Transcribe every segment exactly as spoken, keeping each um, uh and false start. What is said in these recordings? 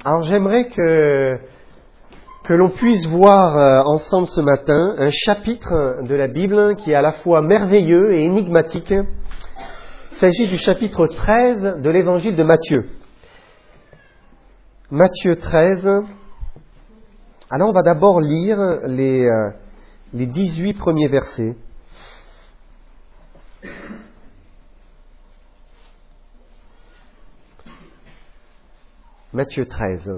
Alors j'aimerais que, que l'on puisse voir euh, ensemble ce matin un chapitre de la Bible qui est à la fois merveilleux et énigmatique. Il s'agit du chapitre treize de l'évangile de Matthieu. Matthieu treize. Alors on va d'abord lire les, euh, les dix-huit premiers versets. Matthieu treize.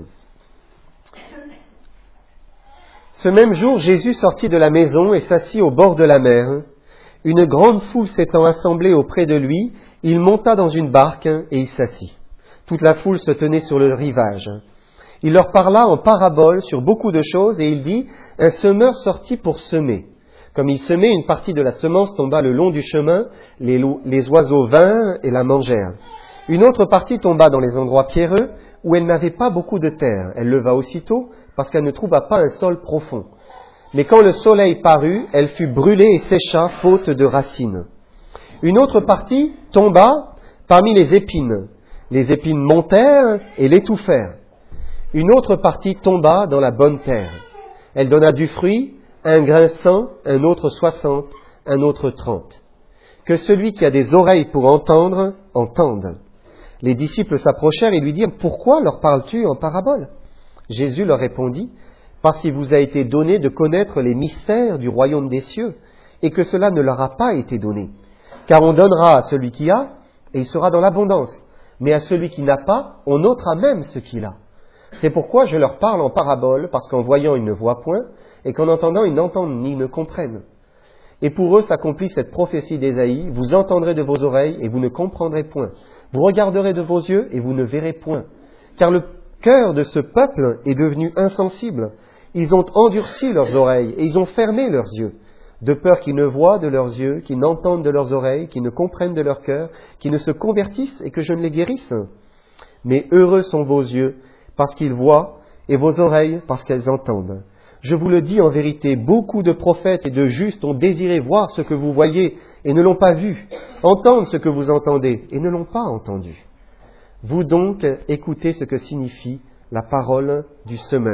Ce même jour, Jésus sortit de la maison et s'assit au bord de la mer. Une grande foule s'étant assemblée auprès de lui, il monta dans une barque et il s'assit. Toute la foule se tenait sur le rivage. Il leur parla en parabole sur beaucoup de choses et il dit, « Un semeur sortit pour semer. Comme il semait, une partie de la semence tomba le long du chemin, les, les oiseaux vinrent et la mangèrent. Une autre partie tomba dans les endroits pierreux, où elle n'avait pas beaucoup de terre. Elle leva aussitôt, parce qu'elle ne trouva pas un sol profond. Mais quand le soleil parut, elle fut brûlée et sécha, faute de racines. Une autre partie tomba parmi les épines. Les épines montèrent et l'étouffèrent. Une autre partie tomba dans la bonne terre. Elle donna du fruit, un grain cent, un autre soixante, un autre trente. Que celui qui a des oreilles pour entendre, entende. Les disciples s'approchèrent et lui dirent, « Pourquoi leur parles-tu en parabole ?» Jésus leur répondit, « Parce qu'il vous a été donné de connaître les mystères du royaume des cieux, et que cela ne leur a pas été donné. Car on donnera à celui qui a, et il sera dans l'abondance, mais à celui qui n'a pas, on ôtera même ce qu'il a. C'est pourquoi je leur parle en parabole, parce qu'en voyant ils ne voient point, et qu'en entendant ils n'entendent ni ne comprennent. Et pour eux s'accomplit cette prophétie d'Ésaïe, vous entendrez de vos oreilles, et vous ne comprendrez point. Vous regarderez de vos yeux et vous ne verrez point. Car le cœur de ce peuple est devenu insensible. Ils ont endurci leurs oreilles et ils ont fermé leurs yeux, de peur qu'ils ne voient de leurs yeux, qu'ils n'entendent de leurs oreilles, qu'ils ne comprennent de leur cœur, qu'ils ne se convertissent et que je ne les guérisse. Mais heureux sont vos yeux parce qu'ils voient et vos oreilles parce qu'elles entendent. Je vous le dis en vérité, beaucoup de prophètes et de justes ont désiré voir ce que vous voyez et ne l'ont pas vu, entendre ce que vous entendez et ne l'ont pas entendu. Vous donc, écoutez ce que signifie la parole du semeur. »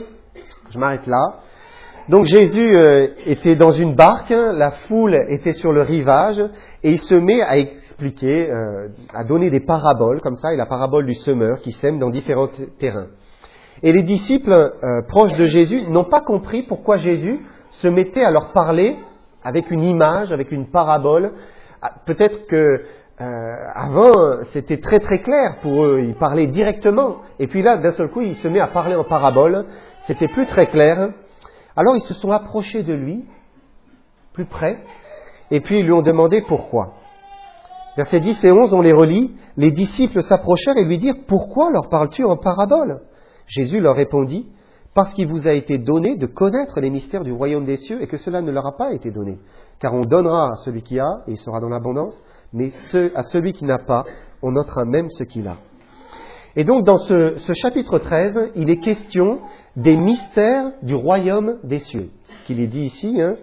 Je m'arrête là. Donc Jésus euh, était dans une barque, la foule était sur le rivage et il se met à expliquer, euh, à donner des paraboles comme ça, et la parabole du semeur qui sème dans différents t- terrains. Et les disciples euh, proches de Jésus n'ont pas compris pourquoi Jésus se mettait à leur parler avec une image, avec une parabole. Peut-être que euh, avant c'était très très clair pour eux, ils parlaient directement. Et puis là, d'un seul coup, il se met à parler en parabole. C'était plus très clair. Alors ils se sont approchés de lui, plus près, et puis ils lui ont demandé pourquoi. Versets dix et onze, on les relit. Les disciples s'approchèrent et lui dirent, « Pourquoi leur parles-tu en parabole ?» Jésus leur répondit, « Parce qu'il vous a été donné de connaître les mystères du royaume des cieux et que cela ne leur a pas été donné. Car on donnera à celui qui a et il sera dans l'abondance, mais ce, à celui qui n'a pas, on ôtera même ce qu'il a. » Et donc dans ce, ce chapitre treize, il est question des mystères du royaume des cieux, ce qu'il est dit ici. Hein.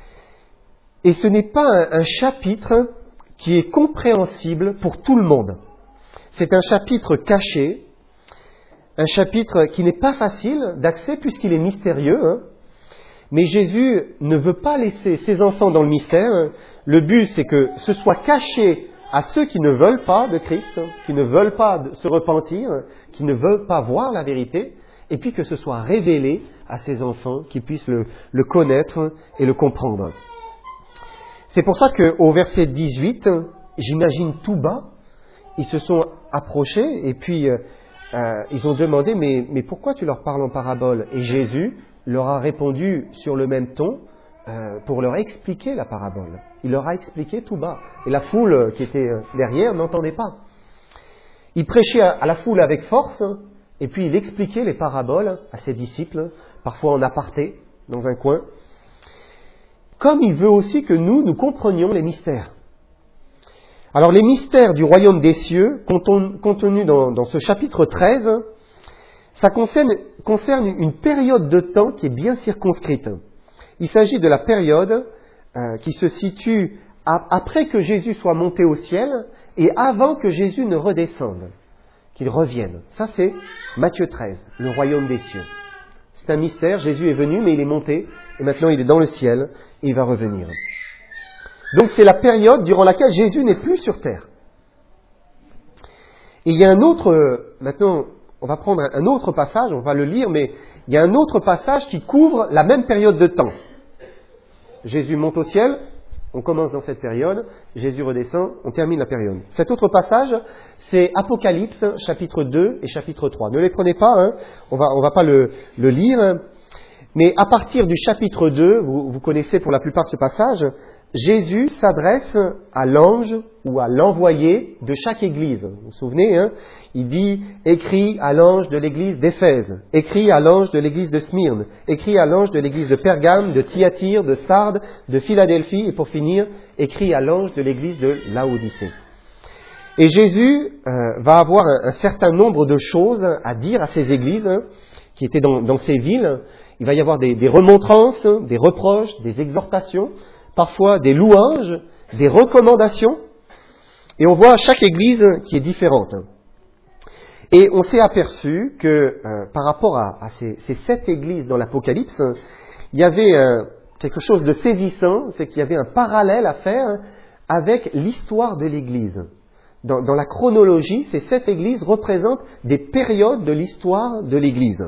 Et ce n'est pas un, un chapitre qui est compréhensible pour tout le monde. C'est un chapitre caché, un chapitre qui n'est pas facile d'accès puisqu'il est mystérieux. Hein. Mais Jésus ne veut pas laisser ses enfants dans le mystère. Hein. Le but, c'est que ce soit caché à ceux qui ne veulent pas de Christ, hein, qui ne veulent pas se repentir, hein, qui ne veulent pas voir la vérité, et puis que ce soit révélé à ses enfants, qu'ils puissent le, le connaître et le comprendre. C'est pour ça qu'au verset dix-huit, j'imagine tout bas, ils se sont approchés et puis euh, euh, ils ont demandé mais, mais pourquoi tu leur parles en parabole ? Et Jésus leur a répondu sur le même ton euh, pour leur expliquer la parabole. Il leur a expliqué tout bas. Et la foule qui était derrière n'entendait pas. Il prêchait à la foule avec force et puis il expliquait les paraboles à ses disciples, parfois en aparté, dans un coin. Comme il veut aussi que nous, nous comprenions les mystères. Alors les mystères du royaume des cieux, contenus dans, dans ce chapitre treize, ça concerne, concerne une période de temps qui est bien circonscrite. Il s'agit de la période euh, qui se situe à, après que Jésus soit monté au ciel et avant que Jésus ne redescende. qu'il revienne. Ça, c'est Matthieu treize, le royaume des cieux. C'est un mystère, Jésus est venu, mais il est monté, et maintenant il est dans le ciel, et il va revenir. Donc c'est la période durant laquelle Jésus n'est plus sur terre. Et il y a un autre, maintenant on va prendre un autre passage, on va le lire, mais il y a un autre passage qui couvre la même période de temps. Jésus monte au ciel, on commence dans cette période, Jésus redescend, on termine la période. Cet autre passage, c'est Apocalypse, chapitre deux et chapitre trois. Ne les prenez pas, hein, on va, on va pas le, le lire, mais à partir du chapitre deux, vous, vous connaissez pour la plupart ce passage, Jésus s'adresse à l'ange ou à l'envoyé de chaque église. Vous vous souvenez, hein, il dit « Écris à l'ange de l'église d'Éphèse, écris à l'ange de l'église de Smyrne, écris à l'ange de l'église de Pergame, de Thyatire, de Sardes, de Philadelphie, et pour finir, écris à l'ange de l'église de Laodicée. » Et Jésus euh, va avoir un, un certain nombre de choses à dire à ces églises hein, qui étaient dans, dans ces villes. Il va y avoir des, des remontrances, des reproches, des exhortations, parfois des louanges, des recommandations, et on voit chaque église qui est différente. Et on s'est aperçu que euh, par rapport à, à ces, ces sept églises dans l'Apocalypse, il y avait euh, quelque chose de saisissant, c'est qu'il y avait un parallèle à faire avec l'histoire de l'Église. Dans, dans la chronologie, ces sept églises représentent des périodes de l'histoire de l'Église.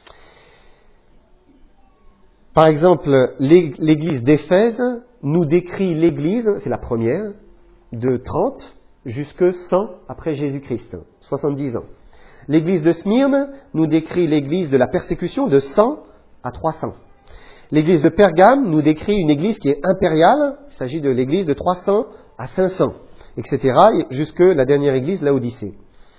Par exemple, l'église d'Éphèse nous décrit l'église, c'est la première, de trente jusqu'à cent après Jésus-Christ, soixante-dix ans. L'église de Smyrne nous décrit l'église de la persécution de cent à trois cents. L'église de Pergame nous décrit une église qui est impériale, il s'agit de l'église de trois cents à cinq cents, et cetera, jusque la dernière église, Laodicée.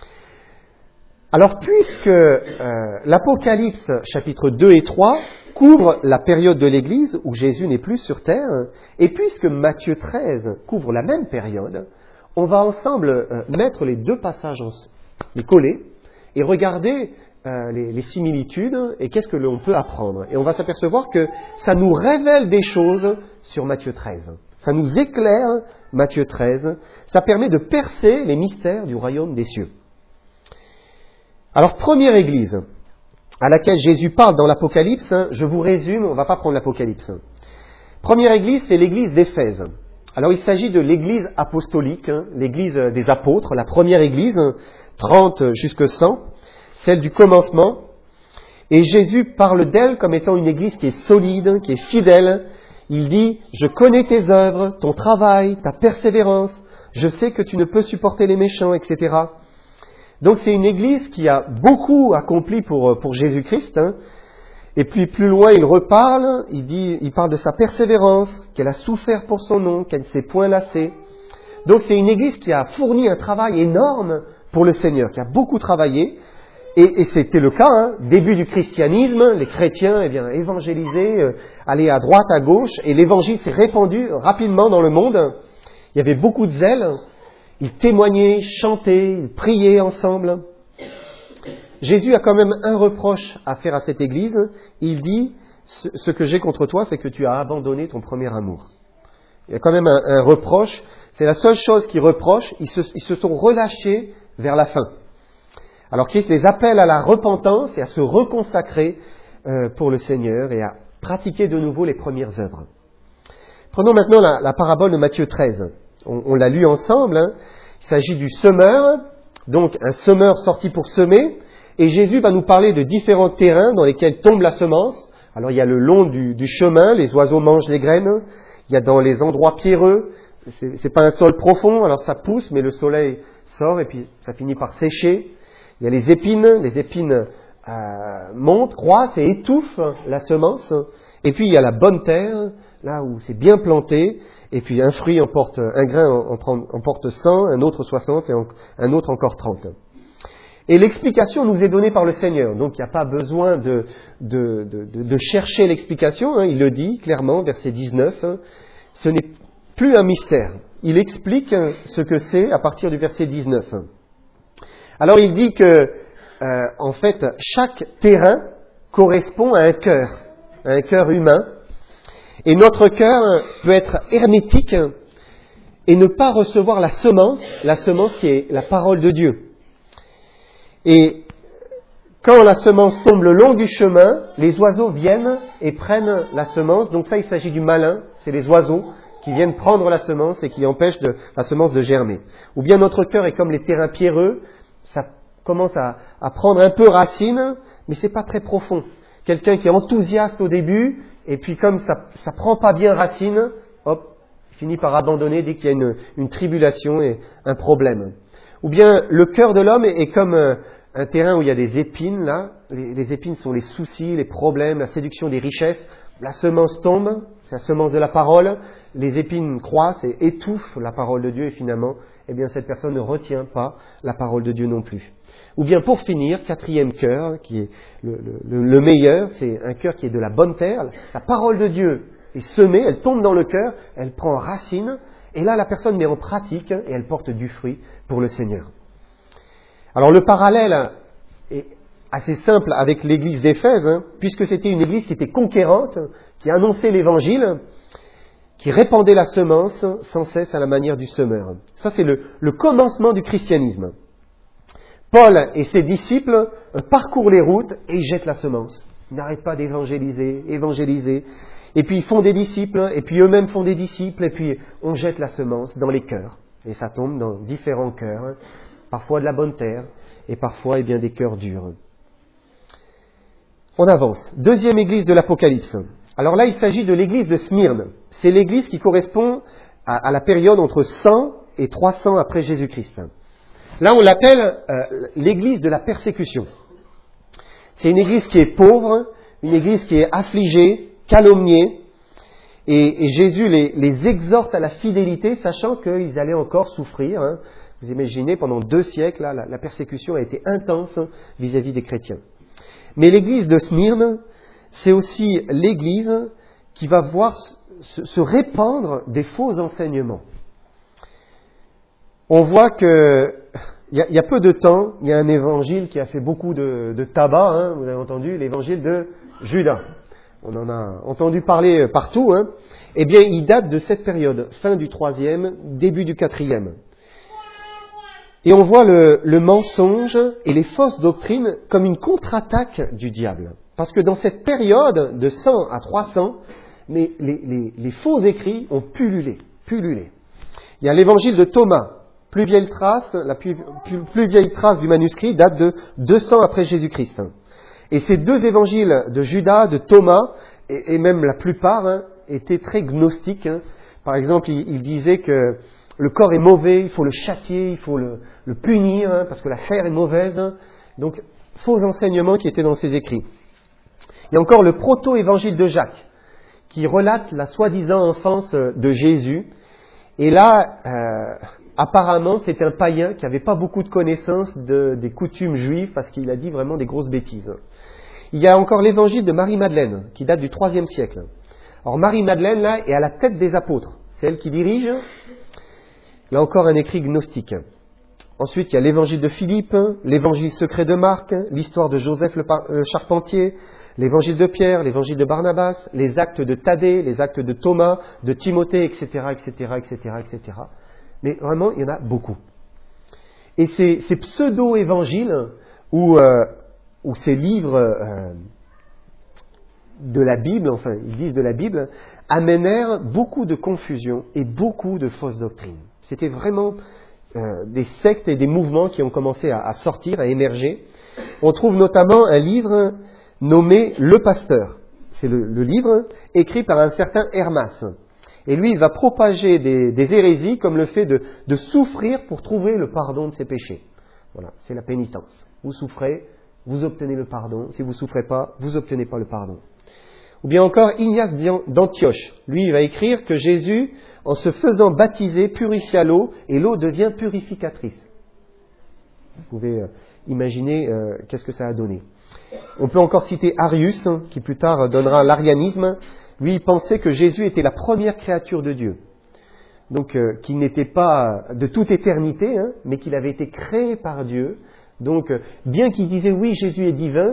Alors, puisque euh, l'Apocalypse, chapitre deux et trois, couvre la période de l'Église où Jésus n'est plus sur terre, et puisque Matthieu treize couvre la même période, on va ensemble euh, mettre les deux passages, en, les coller, et regarder euh, les, les similitudes et qu'est-ce que l'on peut apprendre. Et on va s'apercevoir que ça nous révèle des choses sur Matthieu treize. Ça nous éclaire Matthieu treize. Ça permet de percer les mystères du royaume des cieux. Alors, première église à laquelle Jésus parle dans l'Apocalypse, hein, je vous résume, on ne va pas prendre l'Apocalypse. Première église, c'est l'église d'Éphèse. Alors il s'agit de l'église apostolique, hein, l'église des apôtres, la première église, trente jusqu'à cent, celle du commencement. Et Jésus parle d'elle comme étant une église qui est solide, qui est fidèle. Il dit « Je connais tes œuvres, ton travail, ta persévérance, je sais que tu ne peux supporter les méchants, et cetera » Donc c'est une église qui a beaucoup accompli pour, pour Jésus-Christ. Hein. Et puis plus loin, il reparle, il, dit, il parle de sa persévérance, qu'elle a souffert pour son nom, qu'elle ne s'est point lassée. Donc c'est une église qui a fourni un travail énorme pour le Seigneur, qui a beaucoup travaillé. Et, et c'était le cas, hein, début du christianisme, les chrétiens eh bien, évangélisaient, euh, allaient à droite, à gauche, et l'évangile s'est répandu rapidement dans le monde. Il y avait beaucoup de zèle. Ils témoignaient, chantaient, ils priaient ensemble. Jésus a quand même un reproche à faire à cette église. Il dit, ce que j'ai contre toi, c'est que tu as abandonné ton premier amour. Il y a quand même un, un reproche. C'est la seule chose qu'il reproche. Ils se, ils se sont relâchés vers la fin. Alors Christ les appelle à la repentance et à se reconsacrer euh, pour le Seigneur et à pratiquer de nouveau les premières œuvres. Prenons maintenant la, la parabole de Matthieu treize. On, on l'a lu ensemble, hein. Il s'agit du semeur, donc un semeur sorti pour semer, et Jésus va nous parler de différents terrains dans lesquels tombe la semence. Alors il y a le long du, du chemin, les oiseaux mangent les graines, il y a dans les endroits pierreux, c'est, c'est pas un sol profond, alors ça pousse, mais le soleil sort et puis ça finit par sécher. Il y a les épines, les épines euh, montent, croissent et étouffent la semence, et puis il y a la bonne terre, là où c'est bien planté, et puis un fruit en porte, un grain en, en, en porte cent, un autre soixante et en, un autre encore trente. Et l'explication nous est donnée par le Seigneur, donc il n'y a pas besoin de, de, de, de chercher l'explication, hein, il le dit clairement, verset dix-neuf, hein, ce n'est plus un mystère. Il explique ce que c'est à partir du verset dix-neuf. Alors il dit que, euh, en fait, chaque terrain correspond à un cœur, à un cœur humain. Et notre cœur peut être hermétique et ne pas recevoir la semence, la semence qui est la parole de Dieu. Et quand la semence tombe le long du chemin, les oiseaux viennent et prennent la semence. Donc ça, il s'agit du malin, c'est les oiseaux qui viennent prendre la semence et qui empêchent de, la semence de germer. Ou bien notre cœur est comme les terrains pierreux, ça commence à, à prendre un peu racine, mais c'est pas très profond. Quelqu'un qui est enthousiaste au début, et puis comme ça ça prend pas bien racine, hop, il finit par abandonner dès qu'il y a une, une tribulation et un problème. Ou bien le cœur de l'homme est, est comme un, un terrain où il y a des épines, là. Les, les épines sont les soucis, les problèmes, la séduction des richesses. La semence tombe, c'est la semence de la parole, les épines croissent et étouffent la parole de Dieu, et finalement, eh bien, cette personne ne retient pas la parole de Dieu non plus. Ou bien, pour finir, quatrième cœur, qui est le, le, le meilleur, c'est un cœur qui est de la bonne terre. La parole de Dieu est semée, elle tombe dans le cœur, elle prend racine, et là, la personne met en pratique, et elle porte du fruit pour le Seigneur. Alors, le parallèle est assez simple avec l'église d'Éphèse, hein, puisque c'était une église qui était conquérante, qui annonçait l'évangile, qui répandait la semence sans cesse à la manière du semeur. Ça, c'est le, le commencement du christianisme. Paul et ses disciples parcourent les routes et ils jettent la semence. Ils n'arrêtent pas d'évangéliser, évangéliser. Et puis ils font des disciples, et puis eux-mêmes font des disciples, et puis on jette la semence dans les cœurs. Et ça tombe dans différents cœurs, hein, parfois de la bonne terre, et parfois eh bien, des cœurs durs. On avance. Deuxième église de l'Apocalypse. Alors là, il s'agit de l'église de Smyrne. C'est l'église qui correspond à, à la période entre cent et trois cents après Jésus-Christ. Là, on l'appelle euh, l'église de la persécution. C'est une église qui est pauvre, une église qui est affligée, calomniée, et, et Jésus les, les exhorte à la fidélité, sachant qu'ils allaient encore souffrir. Hein. Vous imaginez, pendant deux siècles, là, la, la persécution a été intense vis-à-vis des chrétiens. Mais l'église de Smyrne, c'est aussi l'église qui va voir se, se répandre des faux enseignements. On voit que il y, y a peu de temps, il y a un évangile qui a fait beaucoup de, de tabac, hein, vous avez entendu, l'évangile de Judas. On en a entendu parler partout. Hein. Eh bien, il date de cette période, fin du troisième, début du quatrième. Et on voit le, le mensonge et les fausses doctrines comme une contre-attaque du diable. Parce que dans cette période de cent à trois cents, les, les, les, les faux écrits ont pullulé, pullulé. Il y a l'évangile de Thomas, plus vieille trace, la plus, plus, plus vieille trace du manuscrit date de deux cents après Jésus-Christ. Et ces deux évangiles de Judas, de Thomas, et, et même la plupart, hein, étaient très gnostiques. Hein. Par exemple, il, il disait que le corps est mauvais, il faut le châtier, il faut le, le punir, hein, parce que la chair est mauvaise. Hein. Donc, faux enseignements qui étaient dans ces écrits. Il y a encore le proto-évangile de Jacques, qui relate la soi-disant enfance de Jésus. Et là, euh, apparemment, c'est un païen qui n'avait pas beaucoup de connaissances de, des coutumes juives, parce qu'il a dit vraiment des grosses bêtises. Il y a encore l'évangile de Marie-Madeleine, qui date du troisième siècle. Alors Marie-Madeleine, là, est à la tête des apôtres. C'est elle qui dirige. Là encore, un écrit gnostique. Ensuite, il y a l'évangile de Philippe, l'évangile secret de Marc, l'histoire de Joseph le, par- le charpentier, l'évangile de Pierre, l'évangile de Barnabas, les actes de Thaddée, les actes de Thomas, de Timothée, et cetera, et cetera, et cetera, et cetera. Mais vraiment, il y en a beaucoup. Et ces, ces pseudo-évangiles, ou, euh, ou ces livres euh, de la Bible, enfin, ils disent de la Bible, amènèrent beaucoup de confusion et beaucoup de fausses doctrines. C'était vraiment euh, des sectes et des mouvements qui ont commencé à, à sortir, à émerger. On trouve notamment un livre nommé Le Pasteur. C'est le, le livre écrit par un certain Hermas. Et lui, il va propager des, des hérésies comme le fait de, de souffrir pour trouver le pardon de ses péchés. Voilà, c'est la pénitence. Vous souffrez, vous obtenez le pardon. Si vous ne souffrez pas, vous n'obtenez pas le pardon. Ou bien encore Ignace d'Antioche. Lui, il va écrire que Jésus, en se faisant baptiser, purifia l'eau, et l'eau devient purificatrice. Vous pouvez euh, imaginer euh, qu'est-ce que ça a donné. On peut encore citer Arius, hein, qui plus tard donnera l'arianisme. Lui, il pensait que Jésus était la première créature de Dieu. Donc, euh, qu'il n'était pas de toute éternité, hein, mais qu'il avait été créé par Dieu. Donc, euh, bien qu'il disait, oui, Jésus est divin,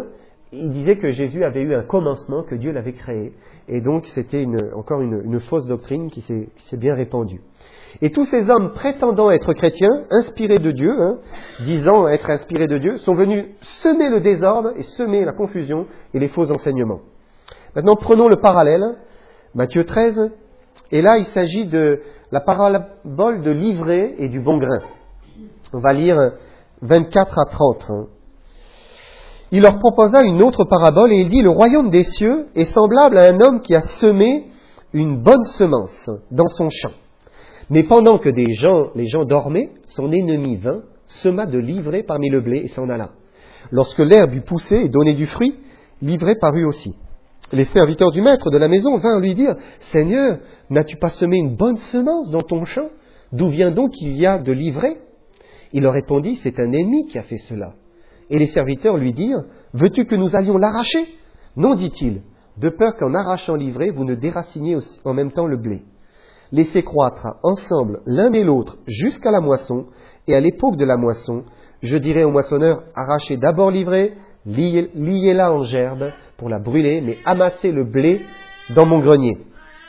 il disait que Jésus avait eu un commencement, que Dieu l'avait créé. Et donc c'était une, encore une, une fausse doctrine qui s'est, qui s'est bien répandue. Et tous ces hommes prétendant être chrétiens, inspirés de Dieu, hein, disant être inspirés de Dieu, sont venus semer le désordre et semer la confusion et les faux enseignements. Maintenant, prenons le parallèle, Matthieu treize, et là il s'agit de la parabole de l'ivraie et du bon grain. On va lire vingt-quatre à trente. Hein. Il leur proposa une autre parabole et il dit « Le royaume des cieux est semblable à un homme qui a semé une bonne semence dans son champ. Mais pendant que des gens, les gens dormaient, son ennemi vint, sema de l'ivraie parmi le blé et s'en alla. Lorsque l'herbe eut poussé et donné du fruit, l'ivraie parut aussi. Les serviteurs du maître de la maison vinrent lui dire « Seigneur, n'as-tu pas semé une bonne semence dans ton champ? D'où vient donc qu'il y a de l'ivraie ?» Il leur répondit « C'est un ennemi qui a fait cela. » Et les serviteurs lui dirent « Veux-tu que nous allions l'arracher ?» Non, dit-il, de peur qu'en arrachant l'ivraie, vous ne déraciniez en même temps le blé. Laissez croître ensemble l'un et l'autre jusqu'à la moisson, et à l'époque de la moisson, je dirai au moissonneur, arrachez d'abord l'ivraie, liez, liez-la en gerbe pour la brûler, mais amassez le blé dans mon grenier.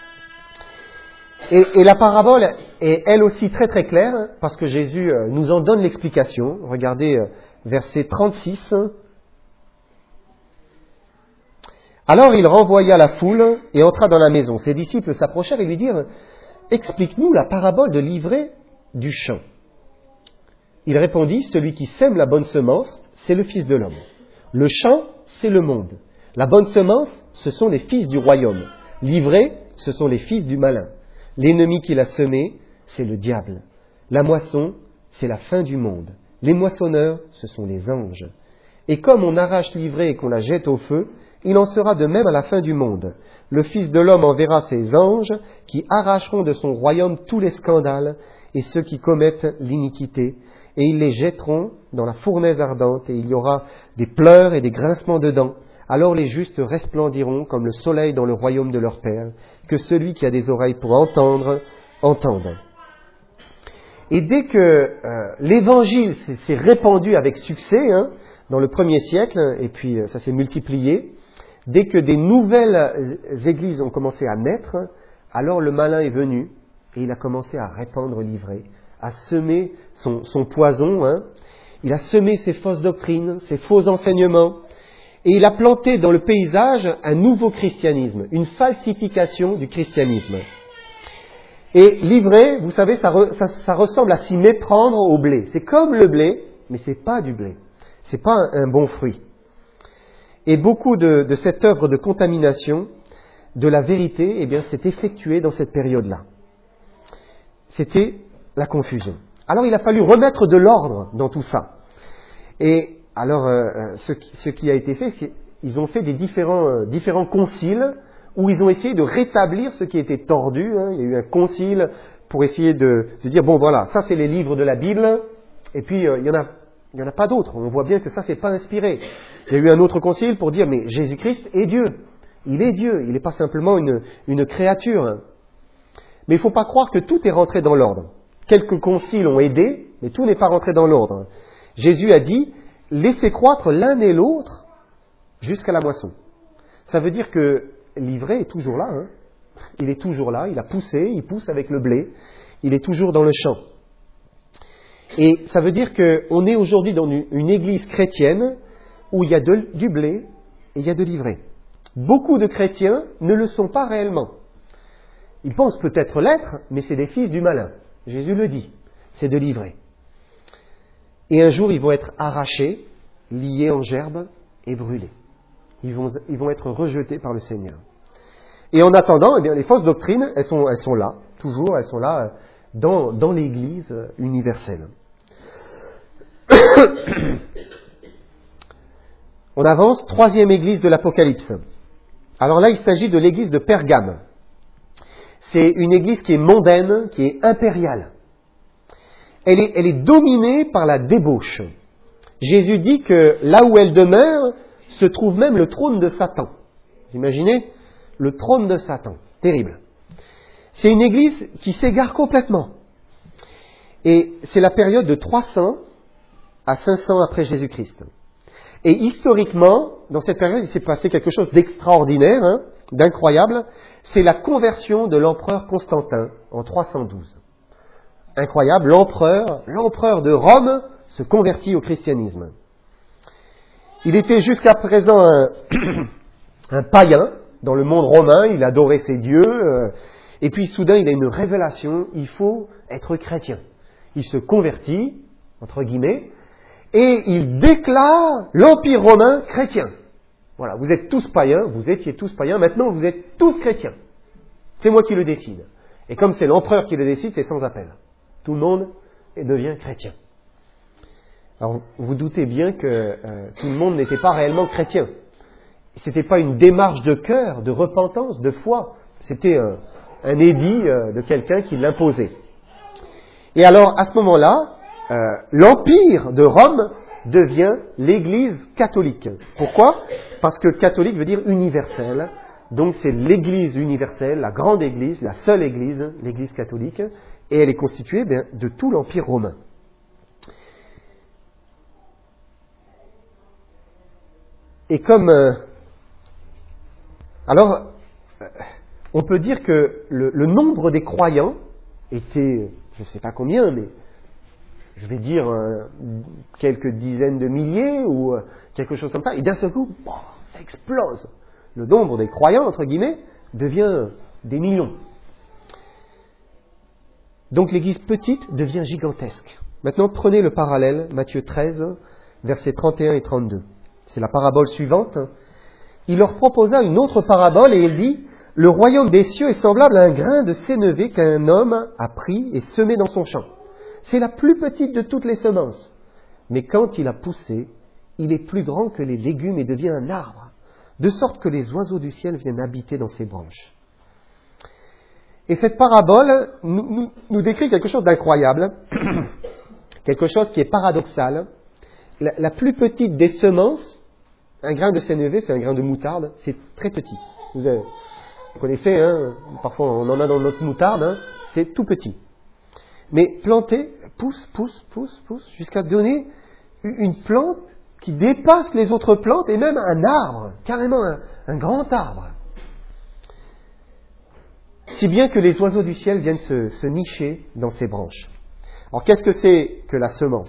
Et, et la parabole est elle aussi très très claire, parce que Jésus nous en donne l'explication. Regardez verset trente-six. Alors il renvoya la foule et entra dans la maison. Ses disciples s'approchèrent et lui dirent « Explique-nous la parabole de l'ivraie du champ. » Il répondit « Celui qui sème la bonne semence, c'est le Fils de l'homme. Le champ, c'est le monde. La bonne semence, ce sont les fils du royaume. L'ivraie, ce sont les fils du malin. L'ennemi qui l'a semé, c'est le diable. La moisson, c'est la fin du monde. Les moissonneurs, ce sont les anges. Et comme on arrache l'ivraie et qu'on la jette au feu, il en sera de même à la fin du monde. Le Fils de l'homme enverra ses anges qui arracheront de son royaume tous les scandales et ceux qui commettent l'iniquité, et ils les jetteront dans la fournaise ardente, et il y aura des pleurs et des grincements de dents. Alors les justes resplendiront comme le soleil dans le royaume de leur Père. Que celui qui a des oreilles pour entendre, entende. Et dès que euh, l'évangile s'est répandu avec succès, hein, dans le premier siècle, et puis ça s'est multiplié, dès que des nouvelles églises ont commencé à naître, alors le malin est venu et il a commencé à répandre l'ivraie, à semer son, son poison, hein. Il a semé ses fausses doctrines, ses faux enseignements, et il a planté dans le paysage un nouveau christianisme, une falsification du christianisme. Et l'ivraie, vous savez, ça, re, ça, ça ressemble à s'y méprendre au blé. C'est comme le blé, mais ce n'est pas du blé. Ce n'est pas un, un bon fruit. Et beaucoup de, de cette œuvre de contamination de la vérité, eh bien, s'est effectuée dans cette période-là. C'était la confusion. Alors il a fallu remettre de l'ordre dans tout ça. Et alors, euh, ce, qui, ce qui a été fait, c'est qu'ils ont fait des différents, euh, différents conciles où ils ont essayé de rétablir ce qui était tordu. Hein. Il y a eu un concile pour essayer de, de dire, bon voilà, ça c'est les livres de la Bible, et puis euh, il n'y en a, il y en a pas d'autres. On voit bien que ça, c'est pas inspiré. Il y a eu un autre concile pour dire, mais Jésus-Christ est Dieu. Il est Dieu, il n'est pas simplement une, une créature. Mais il ne faut pas croire que tout est rentré dans l'ordre. Quelques conciles ont aidé, mais tout n'est pas rentré dans l'ordre. Jésus a dit, laissez croître l'un et l'autre jusqu'à la moisson. Ça veut dire que l'ivraie est toujours là. Hein. Il est toujours là, il a poussé, il pousse avec le blé. Il est toujours dans le champ. Et ça veut dire qu'on est aujourd'hui dans une, une église chrétienne où il y a de, du blé et il y a de l'ivraie. Beaucoup de chrétiens ne le sont pas réellement. Ils pensent peut-être l'être, mais c'est des fils du malin. Jésus le dit, c'est de l'ivraie. Et un jour, ils vont être arrachés, liés en gerbe et brûlés. Ils vont, ils vont être rejetés par le Seigneur. Et en attendant, eh bien, les fausses doctrines, elles sont, elles sont là, toujours, elles sont là dans, dans l'Église universelle. On avance, troisième église de l'Apocalypse. Alors là, il s'agit de l'église de Pergame. C'est une église qui est mondaine, qui est impériale. Elle est, elle est dominée par la débauche. Jésus dit que là où elle demeure, se trouve même le trône de Satan. Vous imaginez ? Le trône de Satan. Terrible. C'est une église qui s'égare complètement. Et c'est la période de trois cents à cinq cents après Jésus-Christ. Et historiquement, dans cette période, il s'est passé quelque chose d'extraordinaire, hein, d'incroyable. C'est la conversion de l'empereur Constantin en trois cent douze. Incroyable, l'empereur, l'empereur de Rome se convertit au christianisme. Il était jusqu'à présent un, un païen dans le monde romain, il adorait ses dieux, euh, et puis soudain il a une révélation, il faut être chrétien. Il se convertit, entre guillemets, et il déclare l'Empire romain chrétien. Voilà, vous êtes tous païens, vous étiez tous païens, maintenant vous êtes tous chrétiens. C'est moi qui le décide. Et comme c'est l'empereur qui le décide, c'est sans appel. Tout le monde devient chrétien. Alors, vous doutez bien que euh, tout le monde n'était pas réellement chrétien. Ce n'était pas une démarche de cœur, de repentance, de foi. C'était un, un édit euh, de quelqu'un qui l'imposait. Et alors, à ce moment-là, euh, l'Empire de Rome devient l'Église catholique. Pourquoi ? Parce que catholique veut dire universel. Donc c'est l'Église universelle, la grande Église, la seule Église, l'Église catholique. Et elle est constituée bien, de tout l'Empire romain. Et comme... Euh, alors, euh, on peut dire que le, le nombre des croyants était, je ne sais pas combien, mais je vais dire euh, quelques dizaines de milliers ou euh, quelque chose comme ça. Et d'un seul coup, bon, ça explose. Le nombre des croyants, entre guillemets, devient des millions. Donc l'Église petite devient gigantesque. Maintenant, prenez le parallèle, Matthieu treize, versets trente et un et trente-deux. C'est la parabole suivante. Il leur proposa une autre parabole et il dit « Le royaume des cieux est semblable à un grain de sénévé qu'un homme a pris et semé dans son champ. C'est la plus petite de toutes les semences. Mais quand il a poussé, il est plus grand que les légumes et devient un arbre, de sorte que les oiseaux du ciel viennent habiter dans ses branches. » Et cette parabole nous, nous, nous décrit quelque chose d'incroyable, quelque chose qui est paradoxal. La, la plus petite des semences, un grain de sénévé, c'est un grain de moutarde, c'est très petit. Vous, avez, vous connaissez, hein, parfois on en a dans notre moutarde, hein, c'est tout petit. Mais planté, pousse, pousse, pousse, pousse, jusqu'à donner une plante qui dépasse les autres plantes et même un arbre, carrément un, un grand arbre. Si bien que les oiseaux du ciel viennent se, se nicher dans ses branches. Alors qu'est-ce que c'est que la semence ?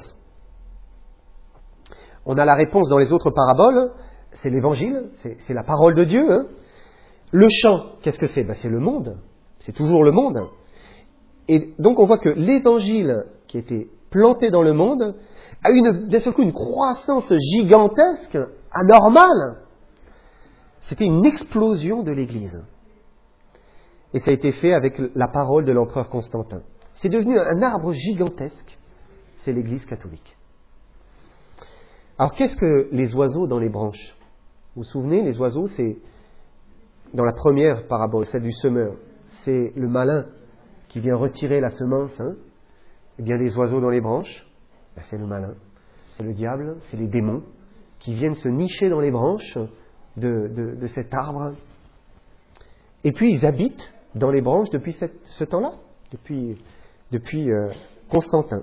On a la réponse dans les autres paraboles, c'est l'évangile, c'est, c'est la parole de Dieu. Hein. Le champ, qu'est-ce que c'est ? Ben, c'est le monde, c'est toujours le monde. Et donc on voit que l'évangile qui était planté dans le monde a eu une, d'un seul coup une croissance gigantesque, anormale. C'était une explosion de l'Église. Et ça a été fait avec la parole de l'empereur Constantin. C'est devenu un arbre gigantesque, c'est l'Église catholique. Alors, qu'est-ce que les oiseaux dans les branches ? Vous vous souvenez, les oiseaux, c'est, dans la première parabole, celle du semeur, c'est le malin qui vient retirer la semence. Hein. Eh bien, les oiseaux dans les branches, ben, c'est le malin, c'est le diable, c'est les démons qui viennent se nicher dans les branches de, de, de cet arbre. Et puis, ils habitent dans les branches depuis cette, ce temps-là, depuis, depuis euh, Constantin.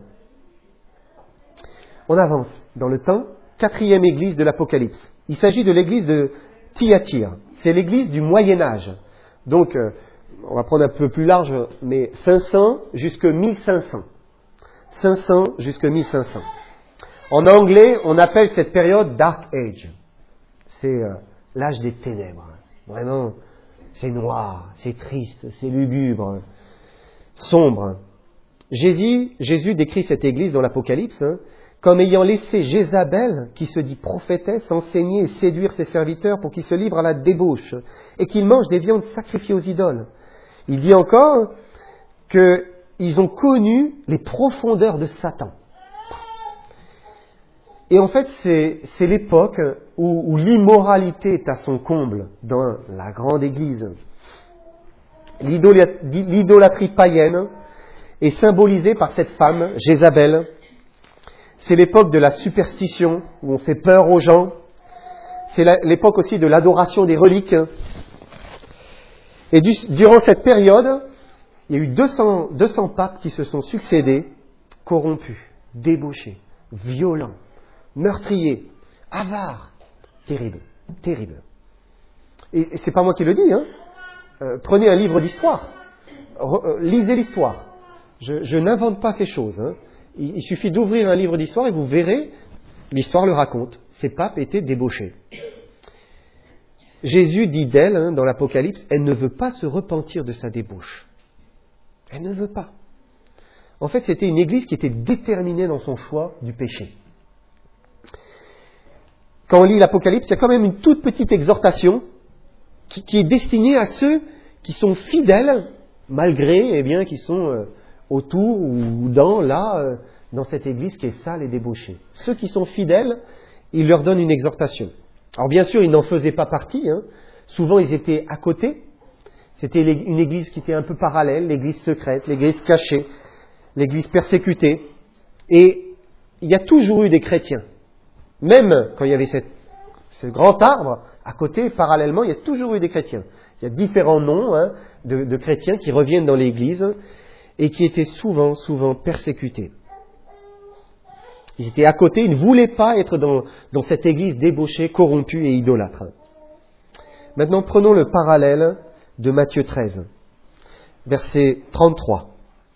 On avance dans le temps. Quatrième église de l'Apocalypse. Il s'agit de l'église de Thyatire. C'est l'église du Moyen-Âge. Donc, euh, on va prendre un peu plus large, mais cinq cents jusqu'à mille cinq cents. cinq cents jusqu'à mille cinq cents. En anglais, on appelle cette période Dark Age. C'est euh, l'âge des ténèbres. Vraiment, c'est noir, c'est triste, c'est lugubre, sombre. Jésus, Jésus décrit cette église dans l'Apocalypse, hein, comme ayant laissé Jézabel, qui se dit prophétesse, enseigner et séduire ses serviteurs pour qu'ils se livrent à la débauche et qu'ils mangent des viandes sacrifiées aux idoles. Il dit encore qu'ils ont connu les profondeurs de Satan. Et en fait, c'est, c'est l'époque où, où l'immoralité est à son comble dans la grande église. L'idolâtrie païenne est symbolisée par cette femme, Jézabel. C'est l'époque de la superstition, où on fait peur aux gens. C'est la, l'époque aussi de l'adoration des reliques. Et du, durant cette période, il y a eu deux cents, deux cents papes qui se sont succédés, corrompus, débauchés, violents, meurtriers, avare. Terrible, terrible. Et, et c'est pas moi qui le dis, hein. Euh, prenez un livre d'histoire, Re, euh, lisez l'histoire. Je, je n'invente pas ces choses. Hein. Il, il suffit d'ouvrir un livre d'histoire et vous verrez, l'histoire le raconte. Ces papes étaient débauchés. Jésus dit d'elle, hein, dans l'Apocalypse, elle ne veut pas se repentir de sa débauche. Elle ne veut pas. En fait, c'était une église qui était déterminée dans son choix du péché. Quand on lit l'Apocalypse, il y a quand même une toute petite exhortation qui, qui est destinée à ceux qui sont fidèles, malgré, eh bien, qui sont euh, autour ou dans, là, euh, dans cette église qui est sale et débauchée. Ceux qui sont fidèles, il leur donne une exhortation. Alors bien sûr, ils n'en faisaient pas partie. Hein. Souvent, ils étaient à côté. C'était une église qui était un peu parallèle, l'église secrète, l'église cachée, l'église persécutée. Et il y a toujours eu des chrétiens. Même quand il y avait cette, ce grand arbre, à côté, parallèlement, il y a toujours eu des chrétiens. Il y a différents noms hein, de, de chrétiens qui reviennent dans l'église et qui étaient souvent, souvent persécutés. Ils étaient à côté, ils ne voulaient pas être dans, dans cette église débauchée, corrompue et idolâtre. Maintenant, prenons le parallèle de Matthieu treize, verset trente-trois.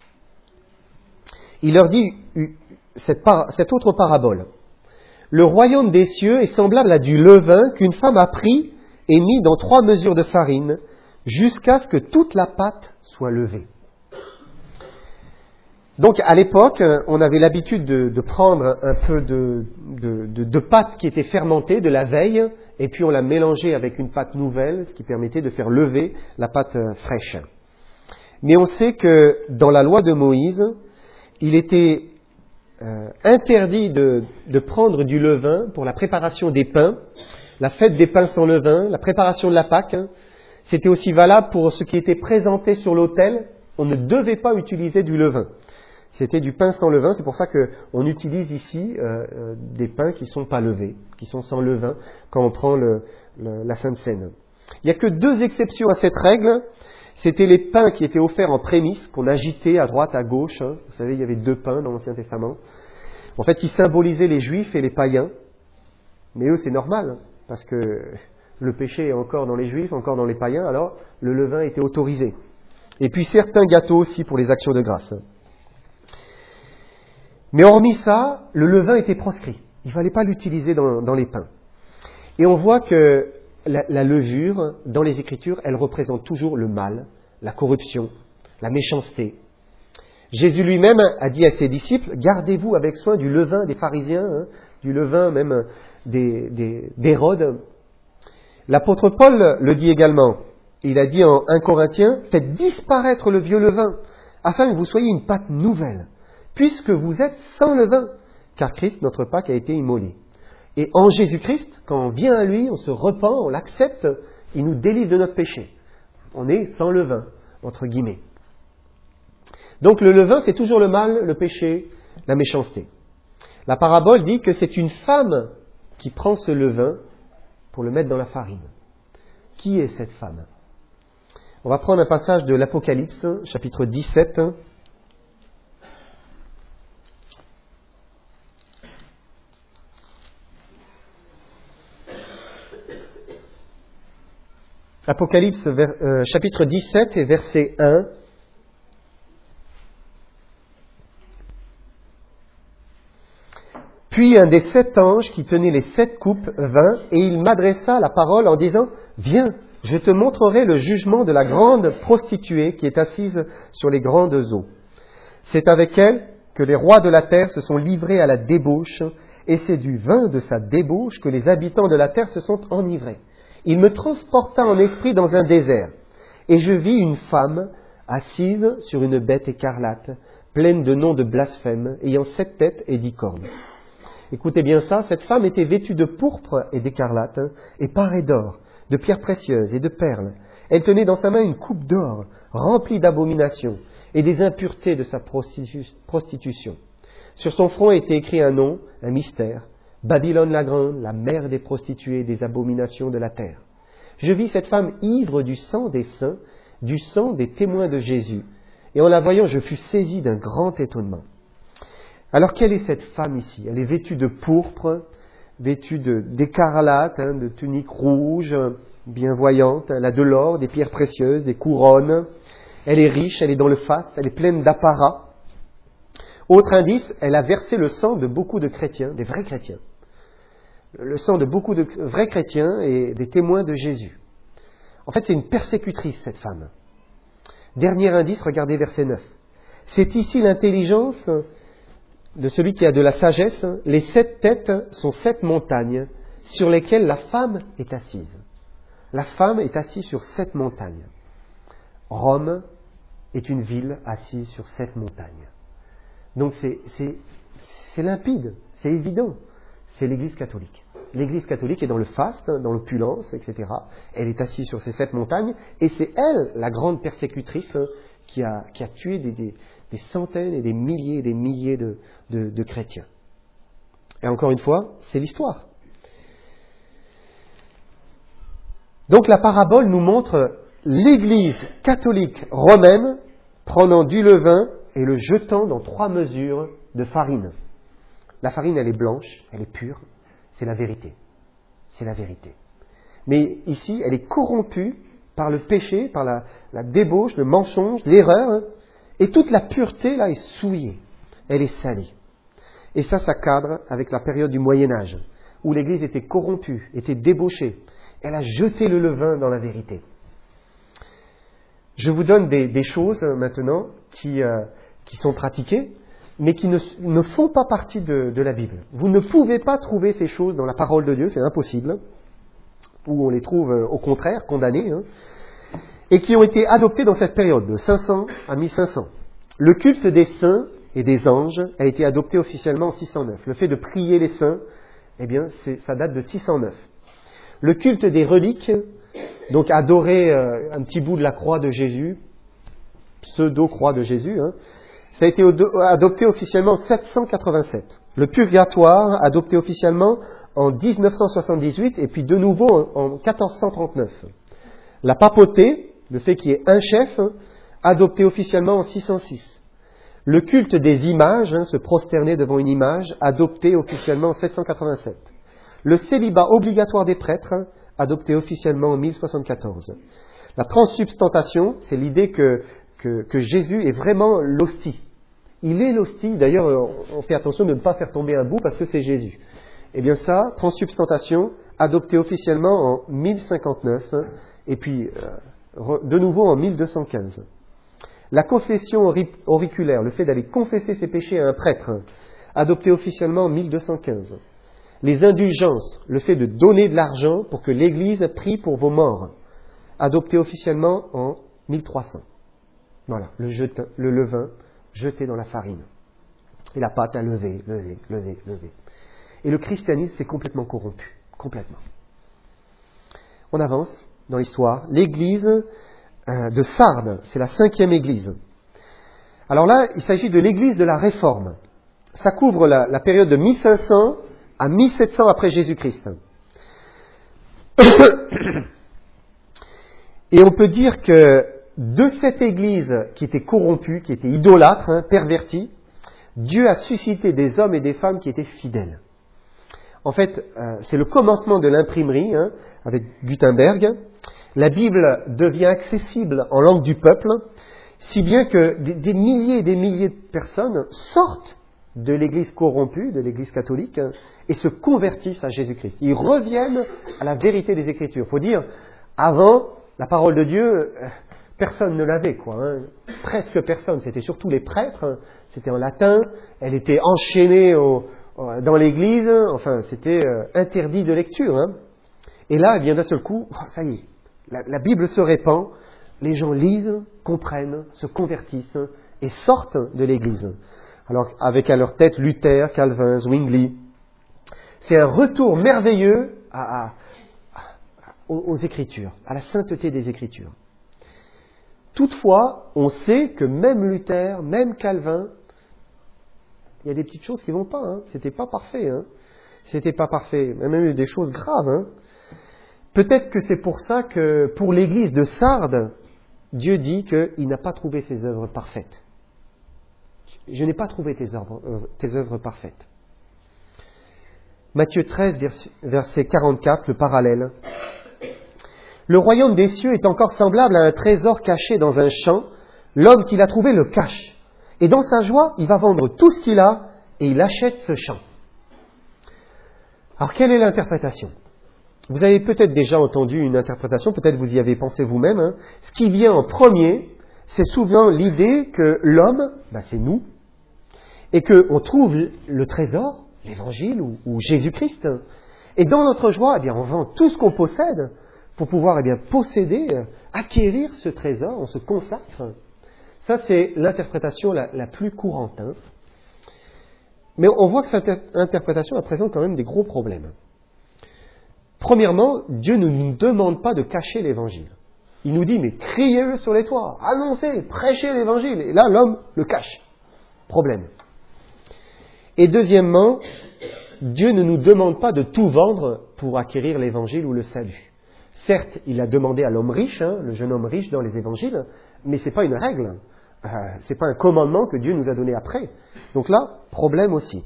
Il leur dit cette, par, cette autre parabole. Le royaume des cieux est semblable à du levain qu'une femme a pris et mis dans trois mesures de farine, jusqu'à ce que toute la pâte soit levée. Donc, à l'époque, on avait l'habitude de, de prendre un peu de, de, de, de pâte qui était fermentée de la veille, et puis on la mélangeait avec une pâte nouvelle, ce qui permettait de faire lever la pâte fraîche. Mais on sait que dans la loi de Moïse, il était euh, interdit de, de prendre du levain pour la préparation des pains, la fête des pains sans levain, la préparation de la Pâque. Hein. C'était aussi valable pour ce qui était présenté sur l'autel. On ne devait pas utiliser du levain. C'était du pain sans levain, c'est pour ça qu'on utilise ici euh, des pains qui ne sont pas levés, qui sont sans levain, quand on prend le, le, la Sainte Seine. Il n'y a que deux exceptions à cette règle. C'était les pains qui étaient offerts en prémices, qu'on agitait à droite, à gauche. Hein. Vous savez, il y avait deux pains dans l'Ancien Testament. En fait, qui symbolisaient les Juifs et les païens. Mais eux, c'est normal, parce que le péché est encore dans les Juifs, encore dans les païens, alors le levain était autorisé. Et puis certains gâteaux aussi pour les actions de grâce. Mais hormis ça, le levain était proscrit. Il ne fallait pas l'utiliser dans, dans les pains. Et on voit que la, la levure, dans les Écritures, elle représente toujours le mal, la corruption, la méchanceté. Jésus lui-même a dit à ses disciples, gardez-vous avec soin du levain des pharisiens, hein, du levain même des, des, d'Hérode. L'apôtre Paul le dit également. Il a dit en un Corinthiens, faites disparaître le vieux levain, afin que vous soyez une pâte nouvelle, puisque vous êtes sans levain, car Christ, notre Pâque, a été immolé. Et en Jésus-Christ, quand on vient à lui, on se repent, on l'accepte, il nous délivre de notre péché. On est sans levain, entre guillemets. Donc le levain, c'est toujours le mal, le péché, la méchanceté. La parabole dit que c'est une femme qui prend ce levain pour le mettre dans la farine. Qui est cette femme ? On va prendre un passage de l'Apocalypse, chapitre dix-sept. Apocalypse vers, euh, chapitre dix-sept et verset un. Puis un des sept anges qui tenait les sept coupes vint, et il m'adressa la parole en disant « Viens, je te montrerai le jugement de la grande prostituée qui est assise sur les grandes eaux. C'est avec elle que les rois de la terre se sont livrés à la débauche, et c'est du vin de sa débauche que les habitants de la terre se sont enivrés. Il me transporta en esprit dans un désert, et je vis une femme assise sur une bête écarlate, pleine de noms de blasphème, ayant sept têtes et dix cornes. » Écoutez bien ça, cette femme était vêtue de pourpre et d'écarlate, et parée d'or, de pierres précieuses et de perles. Elle tenait dans sa main une coupe d'or, remplie d'abominations et des impuretés de sa prostitution. Sur son front était écrit un nom, un mystère, Babylone la grande, la mère des prostituées et des abominations de la terre. Je vis cette femme ivre du sang des saints, du sang des témoins de Jésus, et en la voyant, je fus saisi d'un grand étonnement. Alors, quelle est cette femme ici ? Elle est vêtue de pourpre, vêtue de, d'écarlate, hein, de tunique rouge, bien voyante. Elle a de l'or, des pierres précieuses, des couronnes. Elle est riche, elle est dans le faste, elle est pleine d'apparat. Autre indice, elle a versé le sang de beaucoup de chrétiens, des vrais chrétiens. Le sang de beaucoup de vrais chrétiens et des témoins de Jésus. En fait, c'est une persécutrice, cette femme. Dernier indice, regardez verset neuf. C'est ici l'intelligence de celui qui a de la sagesse. Les sept têtes sont sept montagnes sur lesquelles la femme est assise. La femme est assise sur sept montagnes. Rome est une ville assise sur sept montagnes. Donc c'est, c'est, c'est limpide, c'est évident. C'est l'Église catholique. L'Église catholique est dans le faste, dans l'opulence, et cetera. Elle est assise sur ces sept montagnes, et c'est elle, la grande persécutrice, qui a, qui a tué des, des, des centaines et des milliers et des milliers de, de, de chrétiens. Et encore une fois, c'est l'histoire. Donc la parabole nous montre l'Église catholique romaine prenant du levain et le jetant dans trois mesures de farine. La farine, elle est blanche, elle est pure, c'est la vérité. C'est la vérité. Mais ici, elle est corrompue par le péché, par la, la débauche, le mensonge, l'erreur, hein, et toute la pureté, là, est souillée. Elle est salie. Et ça, ça cadre avec la période du Moyen-Âge, où l'Église était corrompue, était débauchée. Elle a jeté le levain dans la vérité. Je vous donne des, des choses maintenant qui, euh, qui sont pratiquées, mais qui ne, ne font pas partie de, de la Bible. Vous ne pouvez pas trouver ces choses dans la parole de Dieu, c'est impossible, ou on les trouve euh, au contraire condamnées, hein, et qui ont été adoptées dans cette période de cinq cents à mille cinq cents. Le culte des saints et des anges a été adopté officiellement en six cent neuf. Le fait de prier les saints, eh bien, c'est, ça date de six cent neuf. Le culte des reliques, donc adorer euh, un petit bout de la croix de Jésus, pseudo-croix de Jésus, hein, ça a été adopté officiellement en sept cent quatre-vingt-sept. Le purgatoire, adopté officiellement en dix-neuf cent soixante-dix-huit, et puis de nouveau en quatorze cent trente-neuf. La papauté, le fait qu'il y ait un chef, adopté officiellement en six cent six. Le culte des images, hein, se prosterner devant une image, adopté officiellement en sept cent quatre-vingt-sept. Le célibat obligatoire des prêtres, adopté officiellement en mille soixante-quatorze. La transsubstantation, c'est l'idée que Que, que Jésus est vraiment l'hostie. Il est l'hostie, d'ailleurs on fait attention de ne pas faire tomber un bout parce que c'est Jésus. Eh bien ça, transsubstantation, adopté officiellement en mille cinquante-neuf, et puis euh, de nouveau en mille deux cent quinze. La confession auriculaire, le fait d'aller confesser ses péchés à un prêtre, adopté officiellement en mille deux cent quinze. Les indulgences, le fait de donner de l'argent pour que l'Église prie pour vos morts, adopté officiellement en mille trois cents. Voilà, le, jetin, le levain jeté dans la farine. Et la pâte à lever, lever, lever, lever. Et le christianisme s'est complètement corrompu. Complètement. On avance dans l'histoire. L'église euh, de Sardes, c'est la cinquième église. Alors là, il s'agit de l'église de la Réforme. Ça couvre la, la période de mille cinq cents à mille sept cents après Jésus-Christ. Et on peut dire que de cette église qui était corrompue, qui était idolâtre, hein, pervertie, Dieu a suscité des hommes et des femmes qui étaient fidèles. En fait, euh, c'est le commencement de l'imprimerie, hein, avec Gutenberg. La Bible devient accessible en langue du peuple, si bien que des, des milliers et des milliers de personnes sortent de l'église corrompue, de l'église catholique, hein, et se convertissent à Jésus-Christ. Ils reviennent à la vérité des Écritures. Il faut dire, avant, la parole de Dieu... Euh, Personne ne l'avait, quoi. Hein. Presque personne. C'était surtout les prêtres. Hein. C'était en latin. Elle était enchaînée au, au, dans l'église. Enfin, c'était euh, interdit de lecture. Hein. Et là, eh bien d'un seul coup, oh, ça y est, la, la Bible se répand. Les gens lisent, comprennent, se convertissent et sortent de l'église. Alors, avec à leur tête Luther, Calvin, Zwingli. C'est un retour merveilleux à, à, à, aux, aux Écritures, à la sainteté des Écritures. Toutefois, on sait que même Luther, même Calvin, il y a des petites choses qui ne vont pas. Hein. C'était pas parfait. Hein. C'était pas parfait. Il y a même eu des choses graves. Hein. Peut-être que c'est pour ça que pour l'église de Sardes, Dieu dit qu'il n'a pas trouvé ses œuvres parfaites. Je n'ai pas trouvé tes œuvres, euh, tes œuvres parfaites. Matthieu treize, verset quarante-quatre, le parallèle. Le royaume des cieux est encore semblable à un trésor caché dans un champ. L'homme qui l'a trouvé le cache. Et dans sa joie, il va vendre tout ce qu'il a et il achète ce champ. Alors, quelle est l'interprétation ? Vous avez peut-être déjà entendu une interprétation, peut-être vous y avez pensé vous-même. Hein. Ce qui vient en premier, c'est souvent l'idée que l'homme, ben c'est nous, et qu'on trouve le trésor, l'Évangile ou, ou Jésus-Christ. Et dans notre joie, eh bien, on vend tout ce qu'on possède pour pouvoir eh bien, posséder, euh, acquérir ce trésor, on se consacre. Ça, c'est l'interprétation la, la plus courante. Hein. Mais on voit que cette interprétation elle présente quand même des gros problèmes. Premièrement, Dieu ne nous demande pas de cacher l'Évangile. Il nous dit, mais criez-le sur les toits, annoncez, prêchez l'Évangile. Et là, l'homme le cache. Problème. Et deuxièmement, Dieu ne nous demande pas de tout vendre pour acquérir l'Évangile ou le salut. Certes, il a demandé à l'homme riche, hein, le jeune homme riche dans les Évangiles, mais ce n'est pas une règle. Euh, ce n'est pas un commandement que Dieu nous a donné après. Donc là, problème aussi.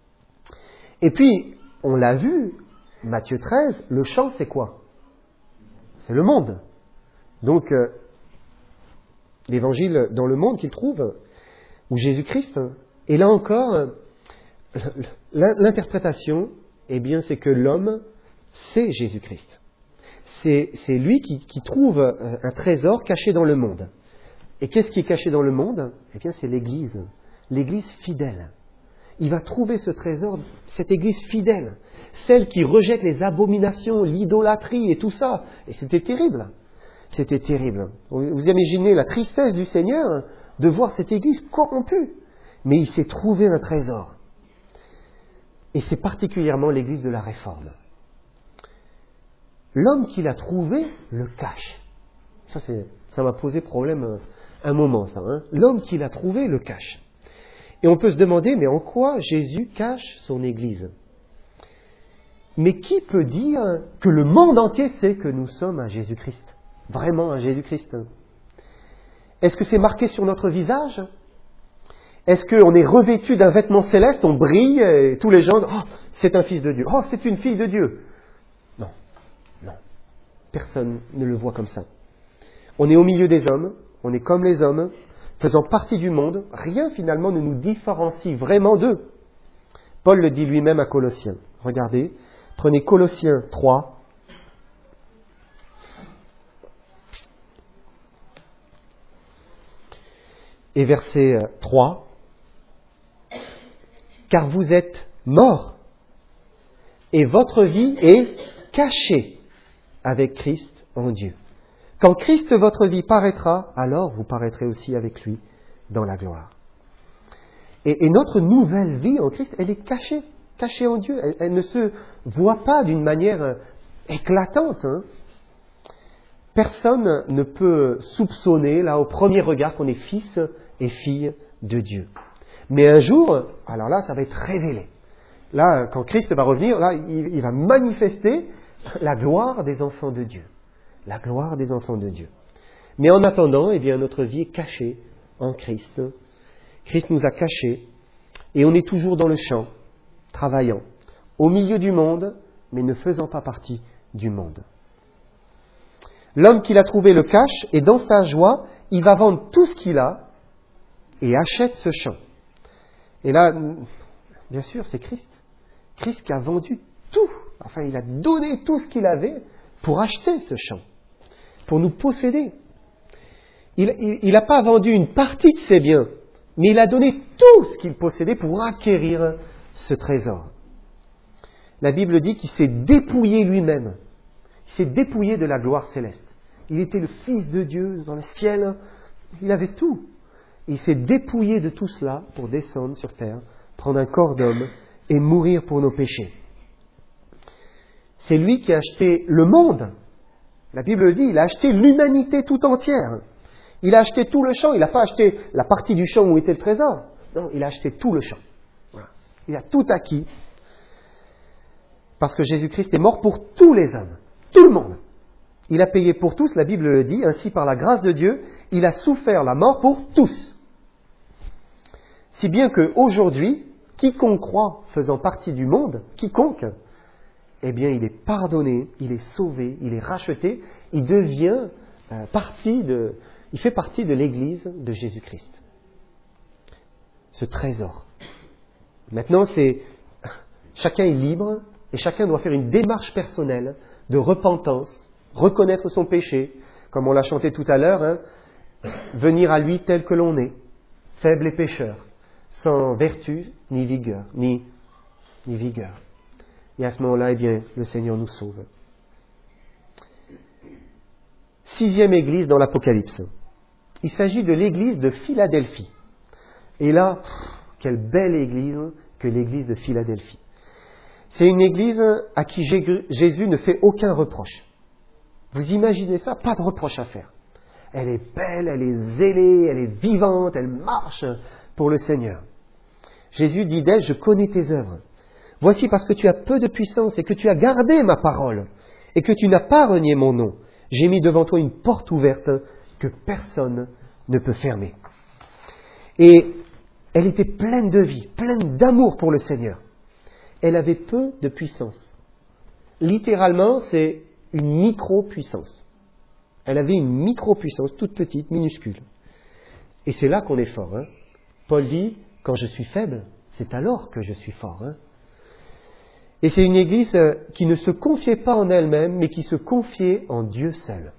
Et puis, on l'a vu, Matthieu treize, le champ, c'est quoi ? C'est le monde. Donc, euh, l'évangile dans le monde qu'il trouve, ou Jésus-Christ. Et là encore, euh, l'interprétation, eh bien, c'est que l'homme, c'est Jésus-Christ. C'est, c'est lui qui, qui trouve un trésor caché dans le monde. Et qu'est-ce qui est caché dans le monde ? Eh bien, c'est l'Église. L'Église fidèle. Il va trouver ce trésor, cette Église fidèle. Celle qui rejette les abominations, l'idolâtrie et tout ça. Et c'était terrible. C'était terrible. Vous imaginez la tristesse du Seigneur de voir cette Église corrompue. Mais il s'est trouvé un trésor. Et c'est particulièrement l'Église de la Réforme. L'homme qui l'a trouvé le cache. Ça, c'est, ça m'a posé problème un moment, ça. Hein. L'homme qui l'a trouvé le cache. Et on peut se demander, mais en quoi Jésus cache son Église ? Mais qui peut dire que le monde entier sait que nous sommes un Jésus-Christ ? Vraiment un Jésus-Christ ? Est-ce que c'est marqué sur notre visage ? Est-ce qu'on est revêtu d'un vêtement céleste, on brille, et tous les gens, oh, c'est un fils de Dieu, oh, c'est une fille de Dieu. Non, non, personne ne le voit comme ça. On est au milieu des hommes, on est comme les hommes, faisant partie du monde, rien finalement ne nous différencie vraiment d'eux. Paul le dit lui-même à Colossiens. Regardez, prenez Colossiens trois. Et verset trois. Car vous êtes morts, et votre vie est cachée avec Christ en Dieu. Quand Christ, votre vie, paraîtra, alors vous paraîtrez aussi avec lui dans la gloire. Et, et notre nouvelle vie en Christ, elle est cachée, cachée en Dieu. Elle, elle ne se voit pas d'une manière éclatante. Hein. Personne ne peut soupçonner, là, au premier regard, qu'on est fils et fille de Dieu. Mais un jour, alors là, ça va être révélé. Là, quand Christ va revenir, là, il, il va manifester la gloire des enfants de Dieu. La gloire des enfants de Dieu. Mais en attendant, eh bien, notre vie est cachée en Christ. Christ nous a cachés et on est toujours dans le champ, travaillant, au milieu du monde, mais ne faisant pas partie du monde. L'homme qui l'a trouvé le cache et dans sa joie, il va vendre tout ce qu'il a et achète ce champ. Et là, bien sûr, c'est Christ. Christ qui a vendu tout. Enfin, il a donné tout ce qu'il avait pour acheter ce champ, pour nous posséder. Il n'a pas vendu une partie de ses biens, mais il a donné tout ce qu'il possédait pour acquérir ce trésor. La Bible dit qu'il s'est dépouillé lui-même. Il s'est dépouillé de la gloire céleste. Il était le Fils de Dieu dans le ciel. Il avait tout. Il s'est dépouillé de tout cela pour descendre sur terre, prendre un corps d'homme et mourir pour nos péchés. C'est lui qui a acheté le monde. La Bible le dit, il a acheté l'humanité tout entière. Il a acheté tout le champ. Il n'a pas acheté la partie du champ où était le trésor. Non, il a acheté tout le champ. Voilà. Il a tout acquis. Parce que Jésus-Christ est mort pour tous les hommes. Tout le monde. Il a payé pour tous, la Bible le dit. Ainsi, par la grâce de Dieu, il a souffert la mort pour tous. Si bien qu'aujourd'hui, quiconque croit faisant partie du monde, quiconque, eh bien il est pardonné, il est sauvé, il est racheté, il devient euh, partie de, il fait partie de l'Église de Jésus-Christ. Ce trésor. Maintenant, c'est chacun est libre et chacun doit faire une démarche personnelle de repentance, reconnaître son péché, comme on l'a chanté tout à l'heure, hein, venir à lui tel que l'on est, faible et pécheur, sans vertu ni vigueur, ni, ni vigueur. Et à ce moment-là, eh bien, le Seigneur nous sauve. Sixième église dans l'Apocalypse. Il s'agit de l'église de Philadelphie. Et là, pff, quelle belle église que l'église de Philadelphie. C'est une église à qui Jésus ne fait aucun reproche. Vous imaginez ça? Pas de reproche à faire. Elle est belle, elle est zélée, elle est vivante, elle marche pour le Seigneur. Jésus dit d'elle, je connais tes œuvres. Voici parce que tu as peu de puissance et que tu as gardé ma parole et que tu n'as pas renié mon nom. J'ai mis devant toi une porte ouverte que personne ne peut fermer. Et elle était pleine de vie, pleine d'amour pour le Seigneur. Elle avait peu de puissance. Littéralement, c'est une micro-puissance. Elle avait une micro-puissance, toute petite, minuscule. Et c'est là qu'on est fort. Hein. Paul dit, quand je suis faible, c'est alors que je suis fort. Hein. Et c'est une église qui ne se confiait pas en elle-même, mais qui se confiait en Dieu seul.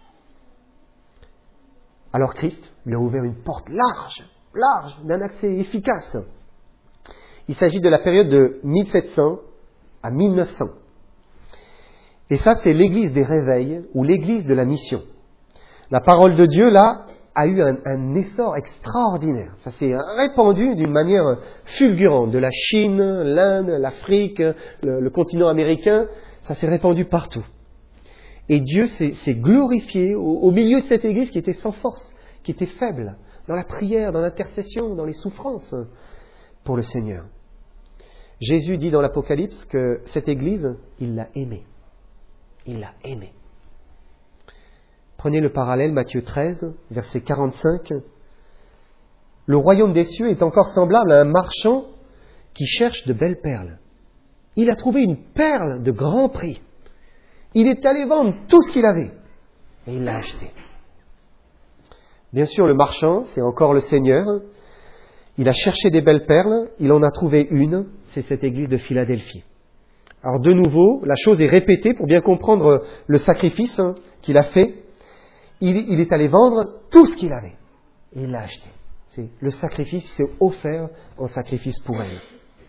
Alors Christ lui a ouvert une porte large, large, d'un accès efficace. Il s'agit de la période de mille sept cents à mille neuf cents. Et ça, c'est l'église des réveils ou l'église de la mission. La parole de Dieu, là, a eu un, un essor extraordinaire. Ça s'est répandu d'une manière fulgurante. De la Chine, l'Inde, l'Afrique, le, le continent américain, ça s'est répandu partout. Et Dieu s'est, s'est glorifié au, au milieu de cette église qui était sans force, qui était faible, dans la prière, dans l'intercession, dans les souffrances pour le Seigneur. Jésus dit dans l'Apocalypse que cette église, il l'a aimée. Il l'a aimée. Prenez le parallèle, Matthieu treize, verset quarante-cinq. Le royaume des cieux est encore semblable à un marchand qui cherche de belles perles. Il a trouvé une perle de grand prix. Il est allé vendre tout ce qu'il avait. Et il l'a acheté. Bien sûr, le marchand, c'est encore le Seigneur. Il a cherché des belles perles. Il en a trouvé une. C'est cette église de Philadelphie. Alors de nouveau, la chose est répétée pour bien comprendre le sacrifice hein, qu'il a fait. Il, il est allé vendre tout ce qu'il avait. Et il l'a acheté. C'est le sacrifice, il s'est offert en sacrifice pour elle.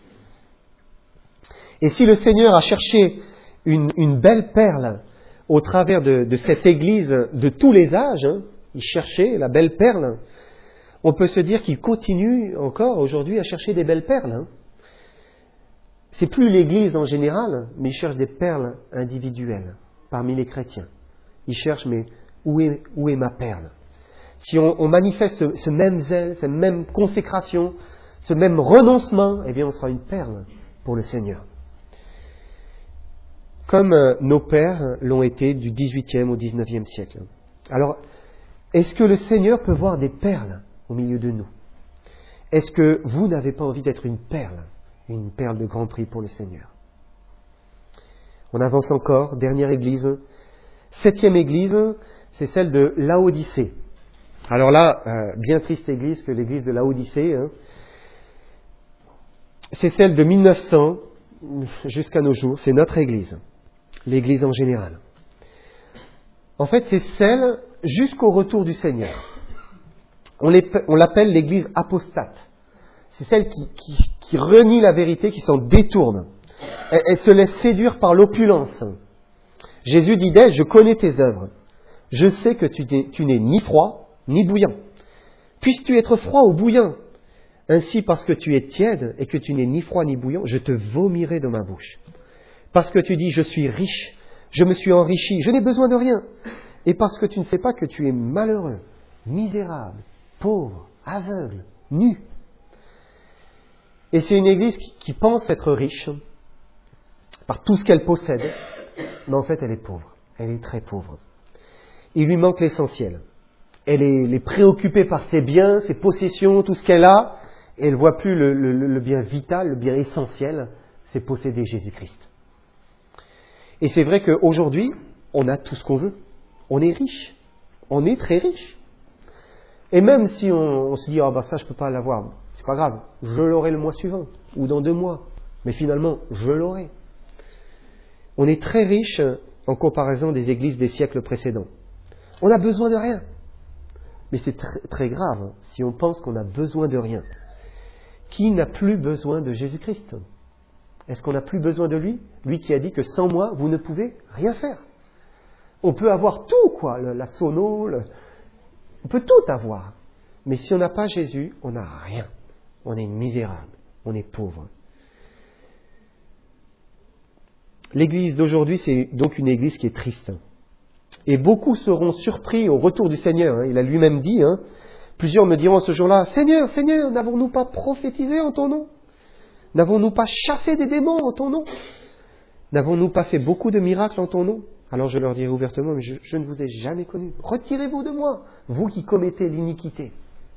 Et si le Seigneur a cherché une, une belle perle au travers de, de cette église de tous les âges, hein, il cherchait la belle perle, on peut se dire qu'il continue encore aujourd'hui à chercher des belles perles. Hein. C'est plus l'église en général, mais il cherche des perles individuelles parmi les chrétiens. Il cherche, mais où est, où est ma perle? Si on, on manifeste ce, ce même zèle, cette même consécration, ce même renoncement, eh bien on sera une perle pour le Seigneur. Comme euh, nos pères l'ont été du dix-huitième au dix-neuvième siècle. Alors, est-ce que le Seigneur peut voir des perles au milieu de nous? Est-ce que vous n'avez pas envie d'être une perle? Une perle de grand prix pour le Seigneur. On avance encore, dernière église. Septième église, c'est celle de Laodicée. Alors là, euh, bien triste église que l'église de Laodicée. Hein. C'est celle de mille neuf cents jusqu'à nos jours. C'est notre église. L'église en général. En fait, c'est celle jusqu'au retour du Seigneur. On, les, on l'appelle l'église apostate. C'est celle qui, qui, qui renie la vérité, qui s'en détourne. Elle, elle se laisse séduire par l'opulence. Jésus dit d'elle, je connais tes œuvres. Je sais que tu n'es, tu n'es ni froid, ni bouillant. Puisses-tu être froid ou bouillant? Ainsi, parce que tu es tiède et que tu n'es ni froid ni bouillant, je te vomirai de ma bouche. Parce que tu dis, je suis riche, je me suis enrichi, je n'ai besoin de rien. Et parce que tu ne sais pas que tu es malheureux, misérable, pauvre, aveugle, nu. Et c'est une église qui, qui pense être riche par tout ce qu'elle possède, mais en fait elle est pauvre, elle est très pauvre. Il lui manque l'essentiel. Elle est, elle est préoccupée par ses biens, ses possessions, tout ce qu'elle a, Et elle ne voit plus le, le, le bien vital, le bien essentiel, c'est posséder Jésus-Christ. Et c'est vrai qu'aujourd'hui, on a tout ce qu'on veut. On est riche. On est très riche. Et même si on, on se dit, ah oh ben ça je ne peux pas l'avoir, c'est pas grave, je l'aurai le mois suivant, ou dans deux mois. Mais finalement, je l'aurai. On est très riche en comparaison des églises des siècles précédents. On n'a besoin de rien. Mais c'est très, très grave si on pense qu'on a besoin de rien. Qui n'a plus besoin de Jésus-Christ ? Est-ce qu'on n'a plus besoin de lui ? Lui qui a dit que sans moi, vous ne pouvez rien faire. On peut avoir tout, quoi, le, la sono, le... on peut tout avoir. Mais si on n'a pas Jésus, on n'a rien. On est misérable, on est pauvre. L'église d'aujourd'hui, c'est donc une église qui est triste. Et beaucoup seront surpris au retour du Seigneur. Hein. Il a lui-même dit, hein, plusieurs me diront ce jour-là, « Seigneur, Seigneur, n'avons-nous pas prophétisé en ton nom ? N'avons-nous pas chassé des démons en ton nom ? N'avons-nous pas fait beaucoup de miracles en ton nom ?» Alors je leur dirai ouvertement, « Mais je, je ne vous ai jamais connu. Retirez-vous de moi, vous qui commettez l'iniquité. »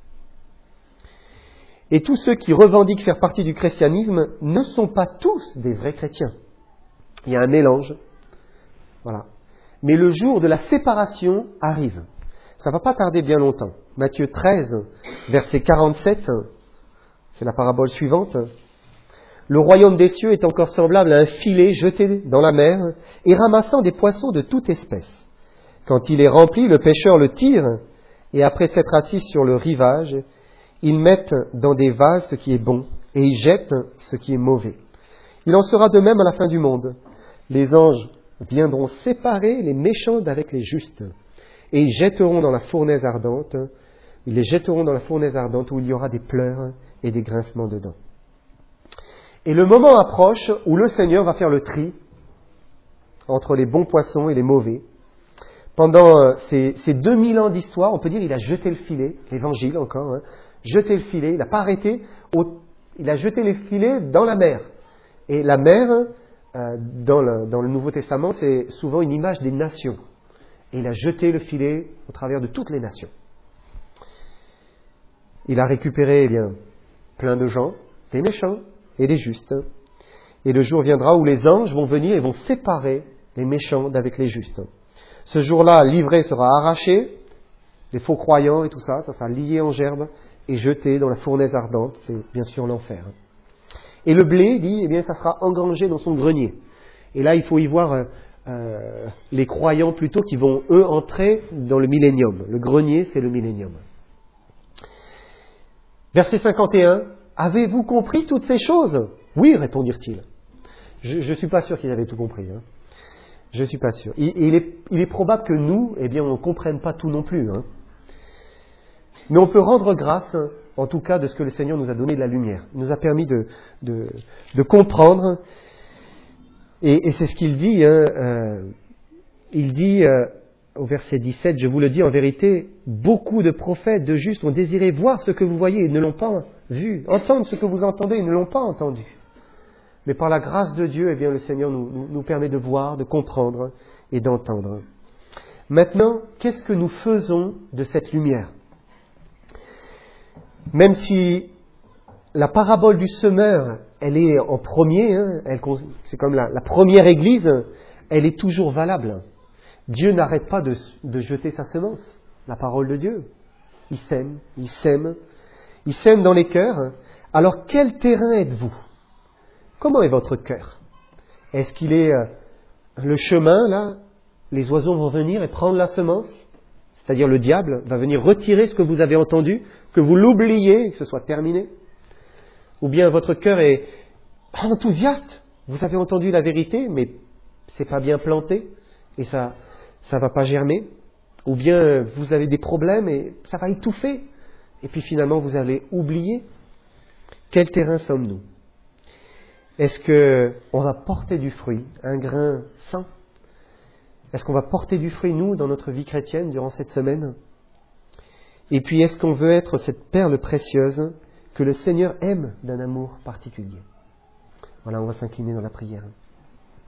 Et tous ceux qui revendiquent faire partie du christianisme ne sont pas tous des vrais chrétiens. Il y a un mélange. Voilà. Mais le jour de la séparation arrive. Ça ne va pas tarder bien longtemps. Matthieu treize, verset quarante-sept, c'est la parabole suivante. Le royaume des cieux est encore semblable à un filet jeté dans la mer et ramassant des poissons de toute espèce. Quand il est rempli, le pêcheur le tire et après s'être assis sur le rivage, ils mettent dans des vases ce qui est bon et ils jettent ce qui est mauvais. Il en sera de même à la fin du monde. Les anges viendront séparer les méchants d'avec les justes et ils jetteront dans la fournaise ardente, ils les jetteront dans la fournaise ardente où il y aura des pleurs et des grincements de dents. Et le moment approche où le Seigneur va faire le tri entre les bons poissons et les mauvais. Pendant ces, ces deux mille ans d'histoire, on peut dire qu'il a jeté le filet, l'évangile encore, hein, jeté le filet, il n'a pas arrêté, au, il a jeté les filets dans la mer. Et la mer, euh, dans, le, dans le Nouveau Testament, c'est souvent une image des nations. Et il a jeté le filet au travers de toutes les nations. Il a récupéré eh bien, plein de gens, des méchants et des justes. Et le jour viendra où les anges vont venir et vont séparer les méchants d'avec les justes. Ce jour-là, l'ivraie sera arrachée, les faux croyants et tout ça, ça sera lié en gerbe et jeté dans la fournaise ardente, c'est bien sûr l'enfer. Et le blé, dit, eh bien, ça sera engrangé dans son grenier. Et là, il faut y voir euh, euh, les croyants plutôt qui vont, eux, entrer dans le millénium. Le grenier, c'est le millénium. Verset cinquante et un. « Avez-vous compris toutes ces choses ?» ?»« Oui, répondirent-ils. » Je ne suis pas sûr qu'ils avaient tout compris. Hein. Je ne suis pas sûr. Il, il, est, il est probable que nous, eh bien, on ne comprenne pas tout non plus. Hein. Mais on peut rendre grâce, en tout cas, de ce que le Seigneur nous a donné de la lumière. Il nous a permis de, de, de comprendre. Et, et c'est ce qu'il dit. Hein, euh, il dit euh, au verset dix-sept, « Je vous le dis en vérité, beaucoup de prophètes, de justes ont désiré voir ce que vous voyez et ne l'ont pas vu. Entendre ce que vous entendez et ne l'ont pas entendu. » Mais par la grâce de Dieu, eh bien, le Seigneur nous, nous, nous permet de voir, de comprendre et d'entendre. Maintenant, qu'est-ce que nous faisons de cette lumière ? Même si la parabole du semeur, elle est en premier, hein, elle, c'est comme la, la première église, elle est toujours valable. Dieu n'arrête pas de, de jeter sa semence, la parole de Dieu. Il sème, il sème, il sème dans les cœurs. Alors quel terrain êtes-vous ? Comment est votre cœur ? Est-ce qu'il est euh, le chemin, là ? Les oiseaux vont venir et prendre la semence ? C'est-à-dire le diable va venir retirer ce que vous avez entendu, que vous l'oubliez et que ce soit terminé. Ou bien votre cœur est enthousiaste, vous avez entendu la vérité, mais c'est pas bien planté et ça ça va pas germer. Ou bien vous avez des problèmes et ça va étouffer. Et puis finalement vous allez oublier. Quel terrain sommes-nous ? Est-ce qu'on va porter du fruit, un grain sain ? Est-ce qu'on va porter du fruit, nous, dans notre vie chrétienne, durant cette semaine ? Et puis, est-ce qu'on veut être cette perle précieuse que le Seigneur aime d'un amour particulier ? Voilà, on va s'incliner dans la prière.